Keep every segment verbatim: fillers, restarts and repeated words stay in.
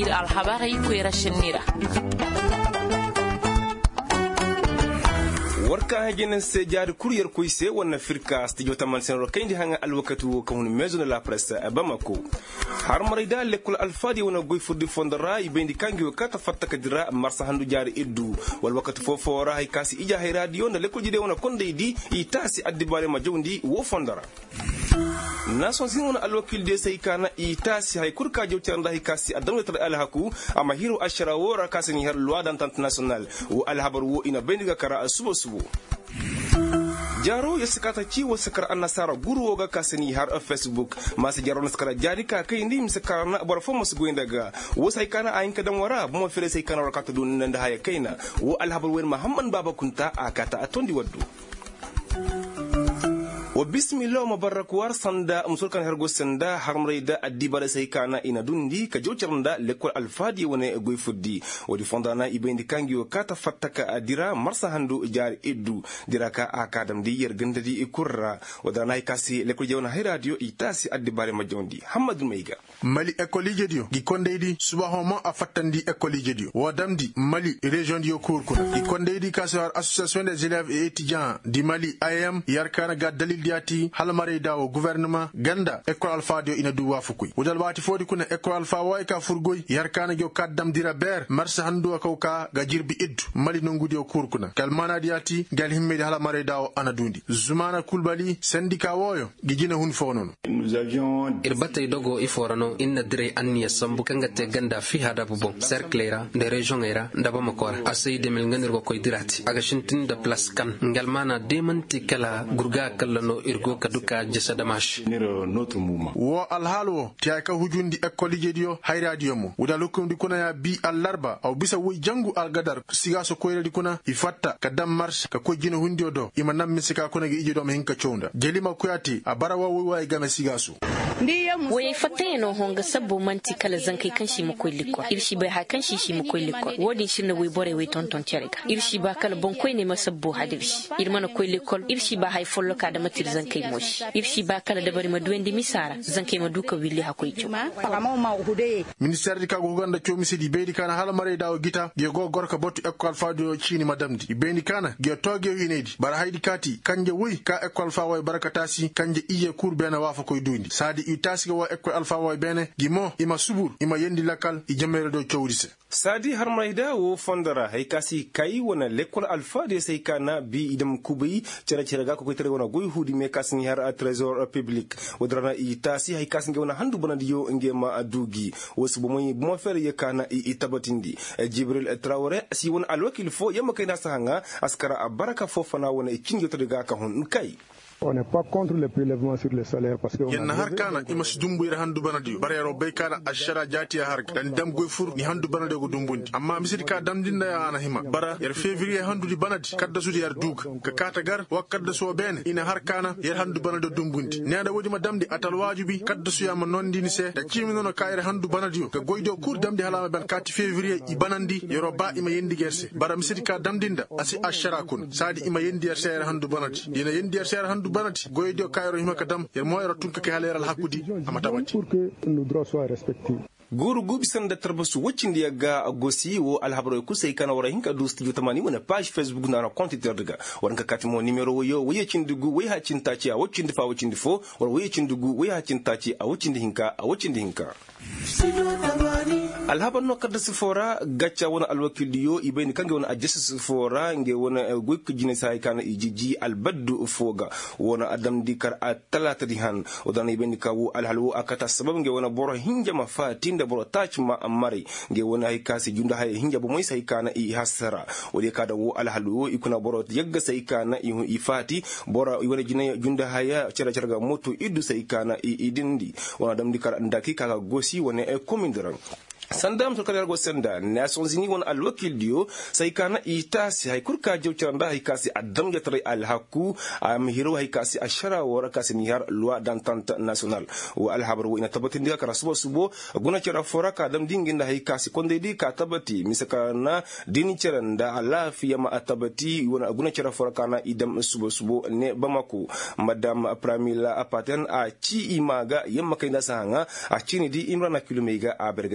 ir alhabari ku yarashinira warka hajenen se jaar courrier ko ise wonna firka studio taman sen ro kayndi hanga alwakatu ko maison de la presse Bamako har marida lekul alfadi wona goy furdi fondara ibendi kangi o kata fatta kadira marsa handu jaari iddu wal wakati fofo ra hay kasi ija hay radio na lekul jide wona konde di itasi addibare ma jawndi wo fondara nason sin alwakil de sai kana itasi hay kurka jawti anda hay kasi adamta alhaku ama hiro ashara wora kasini har loi d'entente nationale wo alhabar wo ina bendiga kara subo subo jaro ya sakata ciwo sakar annasara guru ga kasani har a Facebook masu jaro sakara jari ka kai ndi sakara na bar fo musu goyin daga wo sai kana ayin kadan wara mo fere sai kana rakata dun nan da haya kaina wo alhabul wen Muhammad baba kunta akata atondi waddu wa bismillah mubarak war sanda musulkan hergo sanda harmrayda addibare sai kana ina dundi ka jocirnda lekol alfadi wone goy fuddi wodi fondana ibendi kangi o kata fattaka adira marsa handu jar iddu diraka akadam di yergandadi ikurra wadana kasi lekol jewna hay radio itasi addibare majondi hamadou meiga mali école jedio gi kondeydi subahoma a fattandi école jedio wadamdi mali région dio kurkuna gi kondeydi kasar association des élèves et étudiants di mali A M yarkana ga dalil diati halmare dawo gouvernement ganda école alpha dio ina duwa fukui wudal wati fodi kuna école alpha way ka furgoy yarkana jo kaddam dira ber marsa handu ko ka ga jirbi iddu mali no ngudi o kurkuna kalmana diati gal himmedi halmare dawo ana dundi zumana kulbali syndicat woyo gi jina hun fonono nous avions irbatay dogo iforano inna dire anniya sambu kangate ganda fi hada bubo cerclera de région era ndaba makora asay demel nganir ko koy dirati aga shintin de place kan ngalmana demanti kala gurga kala irgo kaduka jessa damash notre mouvement wo alhalo tiaka hujundi école jedio hay radio mo wudalukum di kuna ya bi allarba aw bisa wi jangu algadar siga so koyre di kuna ifatta kadam marche ka ko jino hundi odo imanam misika kuna gi ijido me hinka chonda jelima kuyati abara wa wi wa game siga so way fateno honga sabbo manti kala zankai kanshi mu koy likko irshi bai ha kanshi shi mu koy likko wodin shirna way bore way tonton cerega irshi ba kala bon koy ne masabbo hadirshi irmana koy likko irshi ba hay follo ka da matir zankai moshi irshi ba kala da bari ma duwendi misara zankai ma duka willi ha koy cuma ministère di kago ganda chomi sidi beedi kana hala mare dawo gita ge go gorka botu école fadio chini madamdi beedi kana ge toge winedi bara haydi kati kanje wuy ka école fa way barakatasi kanje iye cour bena wafa koy dundi sadi itasi wa école alpha way bene gimo ima subur ima yendi lakal i jamere do chowdise sadi har mayda wo fondara hay kasi kai wona l'école alpha de sai kana bi idam kubi cere cere ga ko ko tere wona goy hudi me kasni har a trésor public wodrana itasi hay kasi wona handu bonandi yo ngema adugi wosu bo moy mo fere ye kana i tabatindi Jibril Traoré si wona alwakil fo yama kayna sahanga askara abaraka fo fana wona e kinjo to ga ka hon kai. On n'est pas contre le prélèvement sur les salaires parce que yenna har kana imas dumbu ira handu banadi barero be kana ashara jati har dan dam goy fur ni handu banade go dumbundi amma misidi ka dam dinda ya ana hima bara yer février handu di banadi kadda sudi yar dug ka kata gar wakadda so bene ina har kana yer handu banade dumbundi needa wodi ma damdi atal wajibi kadda su yama nondi ni se da kimi nono kayre handu banadi ka goydo kur damdi halama ben kati février i banandi yero ba ima yendi gerse bara misidi ka dam dinda asi ashara kun sadi ima yendi yer ser handu banadi dina yendi yer ser handu banati goydo kayro hima kadam yer moyro tunka ke halera hakudi amata wati pour que nos droits soient respectés. guru gubi sanda tarbasu wacin da ga gosi wo alhabaro ku sai kana wara hinka du studio tamani wona page Facebook na compte terga wanka katimo numero yo waye cin dugu waye ha cin taci a wacin da fa wacin da fo war waye cin dugu waye ha cin taci a wacin da hinka a wacin da hinka alhaban no kadda sifora gacca wona alwakil yo ibeni kange wona ajessa sifora nge wona guyk jine sai kana ijiji albaddu foga wona adam dikar a talata di han odana ibeni kawu alhalu akata sabab nge wona boro hinja mafatin da boro tach ma amari nge wona hay kasi junda hay hinja bo moy sai kana i hasara wodi kada wo alhalu ikuna boro yagga sai kana i ifati boro wona jine junda haya cera cera ga moto iddu sai kana i idindi wona adam dikar ndaki kaga gosi wona e commune sandam to kala go senda Nations Unies won alwakil dio sai kana itasi hay kurka jewcanda hay kasi adam yatre al haku am hiro hay kasi ashara wora kasi nihar loi d'entente nationale wa al habru ina tabati ndiga kara subo subo guna cera fora ka adam dinginda hay kasi konde di ka tabati misaka na dini ceranda ala fi ma atabati wona guna cera fora kana idam subo subo ne bamako madam Pramila Apaten a ci imaga yamma kayna sahanga a cini di imrana kilomega a bergese ko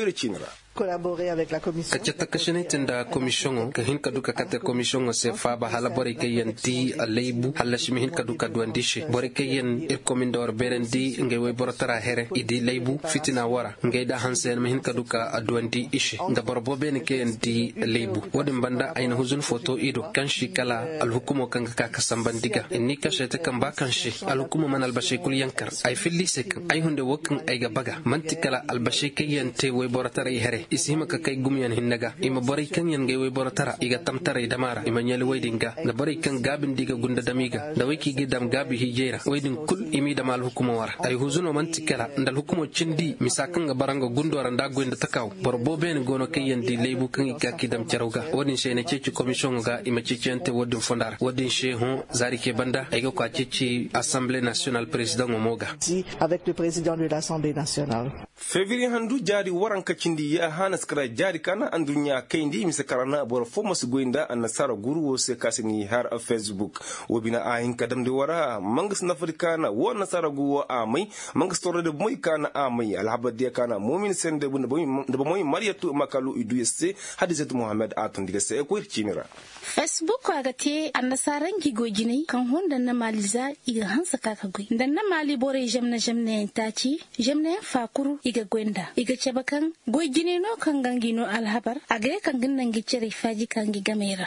iri cinra collaborer avec la commission kaceta kashine tinda commission ka hin kaduka kate commission se fa ba hala bore kayen ti aleibu hala shimi hin kaduka duandishe bore kayen ir komindor berendi nge we borotara here idi leibu fitina wara nge da hansen hin kaduka aduandi ishe nda borbo ben kayen di leibu wodin banda aina huzun foto ido kanshi kala alhukumo kanga ka kasambandiga inni kashete kan ba kanshi alhukumo man albashi kul yankar ay filli sek ay hunde wokan ay gabaga mantikala albashi kayen te we borotara here isima ka kai gumyan hinnaga ima bari kan yan gaiwe borotara iga tamtare damara ima nyali waydinga da bari kan gabin diga gunda damiga da wiki gidam gabi hijera waydin kul imi da mal hukuma wara ay huzuno mantikala ndal hukumo cindi misakan ga baranga gundora nda goinda takaw borbo ben gono kai yan di leibu kan ika kidam charuga wodin shene ceci commission ga ima cecente wodin fondar wodin shehu zarike banda ay ga kwa ceci assemblée nationale président omoga avec le président de l'Assemblée nationale. Février handu jari waranka cindi ya hana skara jari kana andunya kaindi misakarana bor fomo sugoinda annasara guru se kasini har a Facebook wobina ayin kadam de wara mangas nafrikana wo nasara guwo amai mangas tore de moy kana amai alhabadiya kana mumin sende bunda de moy mariyatu makalu iduyese hadizat muhammad atun diga se ko irchinira Facebook agate annasaran gigojini kan honda na maliza iga hansa kaka goi dan na mali bore jamna jamna taci jamna fakuru iga gwenda iga chabakan gojini no kan gangino alhabar agre kan ginnan gicere faji kan gigamera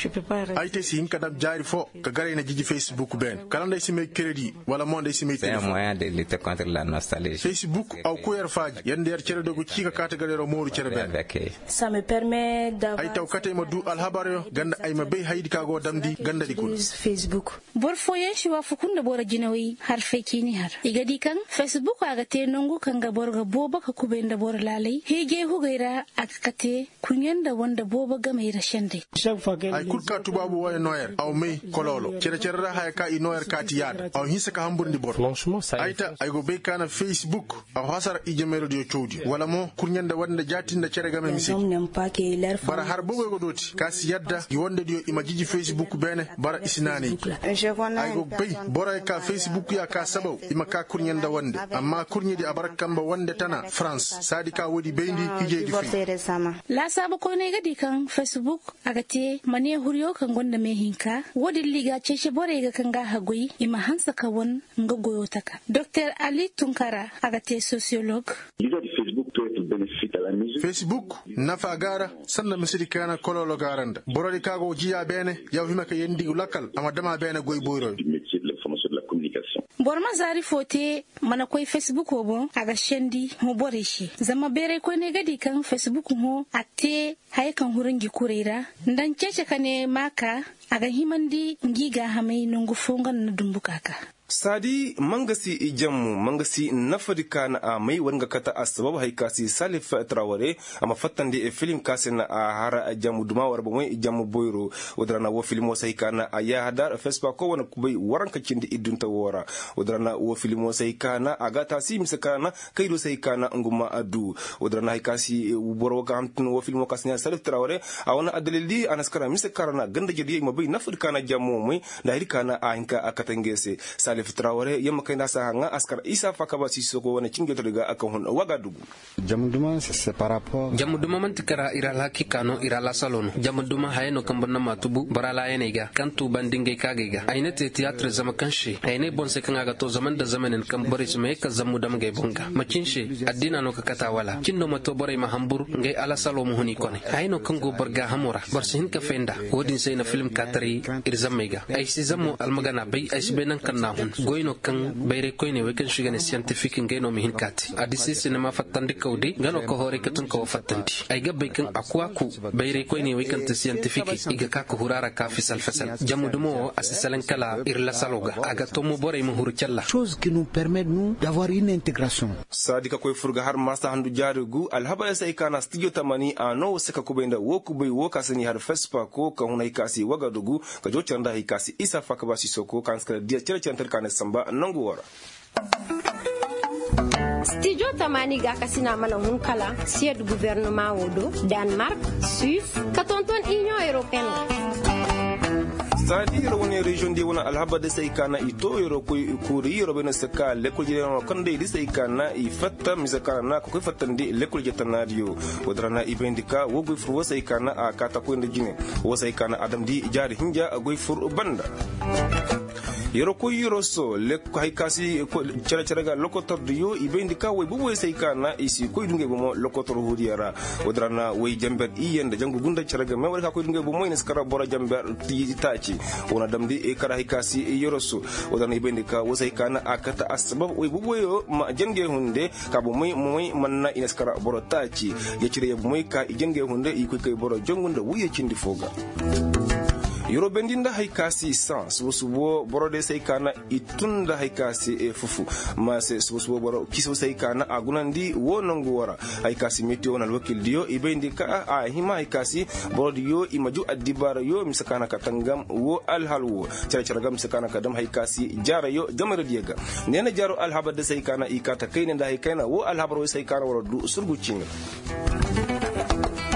aite si hinka dab jari fo ka gare na jiji Facebook ben kala ndai sime credit wala mo ndai sime c'est un moyen de lutter contre la nostalgie. Facebook au koyer faji yande yar cere dogo ci ka kata gare ro moru cere ben ça me permet d'avoir aita kate ma du alhabar yo ganda ay ma bay haydi kago damdi ganda di kun Facebook bor foyen shi wa fukunda bora jinawi har fekini har igadi kan Facebook aga te nongu kan ga borga boba ka kubenda bor lalai hege hugaira akate kunyanda wanda boba ga mai rashande ay kurka tubabu way noyer aw may kololo cere cere ra hay ka i noyer kati yada aw hisa ka hamburndi bor ayta ay go be kana Facebook aw hasar i jemelo dio chowdi wala mo kurnyanda wanda jatinda cere ga misi bara har bogo go doti kasi yadda gi wonde dio imajiji Facebook bene bara isinani ay go be boray ka Facebook ya ka sabaw ima ka kurnyanda wande amma kurnyidi abarakamba wande tana France sadika wodi bendi hije di fi la sabu ko ne gadi kan Facebook agate mane huriyo kan gonda me hinka wodi liga cece bore ga kan ga hagoi ima hansa ka won nga goyo taka Docteur Ali Tunkara agate sociologue Facebook nafa gara sanna misiri kana kololo garanda borodi kago jiya bene yaw himaka yendi lakal ama dama bene goy boyro borma zari fote mana koy Facebook obo aga shendi mo boreshi zama bere ko ne gadi kan Facebook ho atte hay kan huringi kureira ndan cece kane maka aga himandi ngiga hamai nungu fongan na dumbukaka sadi mangasi ijammu mangasi nafadika na amai wanga kata asbab haikasi Salif Traoré ama fatande e film kasina a hara jamu duma warba moy jamu boyro wadrana wo film wo saykana aya hadar Facebook ko wona kubay waranka cindi idunta wora wadrana wo film wo saykana agata sim sakana kaydo saykana nguma adu wadrana haikasi boro ga hamtun wo film wo kasina Salif Traoré awona adalili anaskara misakarana ganda jedi mabay nafadika na jamu moy dahirikana a hinka akatangese Salif Traoré yamma kai nasa hanga askar Isa Fakaba Sisoko wani cingeto daga akan hon Wagadugu jamuduma c'est par rapport jamuduma mantikara ira la kikano ira la salono jamuduma hayno kambana matubu barala yenega kantu bandinge kagega ainete théâtre zama kanshi aine bonse kan aga to zaman da zamanin kan bari su mai ka zamu da magai bunga makinshi addina no kakata wala kinno mato bare ma hambur ngai ala salomo honi kone hayno kan go barga hamura barsin ka fenda wodin sai na film katari ir zamega ai si zamu almagana bai ai benan kan na goyno kan bayre koyne wekan shigane scientifique ngeno mi hinkati adisi cinema fattandi kawdi ngano ko hore katun ko fattanti ay gabbe kan akwa ku bayre koyne wekan te scientifique iga ka ko hurara ka fisal fasal jamudumo asisalan kala irla saloga aga to mo bore mo hurcalla chose qui nous permet nous d'avoir une intégration sadika koy furga har masta handu jarugu alhaba sai kana studio tamani ano saka kubenda woku bay wokasani har fespa ko kan hunay kasi Wagadugu ka jocanda hikasi Isa Fakaba Sisoko kan skra dia cere kana samba nanguwara studio tamani ga kasina mana hun kala sied gouvernement wodo Denmark Suisse katonton Union Européenne sadi yoro woni region de wona alhaba de sai kana ito yoro ko kuri yoro bena saka lekol je no kande di sai kana i fatta misakana na ko fattandi lekol je tanadio wodrana ibendika wo go fur sai kana a kata ko inde jine wo sai kana adam di jari hinja go fur banda yoro ko yoro so le ko hay kasi ko cere cere ga lokotor yo ibendika way bu way sai kana isi ko dunge bo mo lokotor hudiyara wodrana way jamber i yende jangu gunda cere ga me wala ko dunge bo mo ines kara bora jamber ti taci wona damdi e kara hay kasi yoro so wodrana ibendika wo sai kana akata asbab way bu boyo ma jenge hunde ka bo moy moy manna ines kara bora taci ye cire bo moy ka jenge hunde i ko kay bora jongunda wuye cindi foga yoro bendinda haikasi san subo subo borode sai kana itunda haikasi e fufu ma se subo subo boro kiso sai kana agunandi wonongo wara haikasi meteo na wakil dio ibendika a hima haikasi borode yo imaju adibara yo misakana katangam wo alhalwo cara cara gam misakana kadam haikasi jara yo jamara diega nena jaro alhabada sai kana ikata kaina da haikaina wo alhabaro sai kana woro du surgucin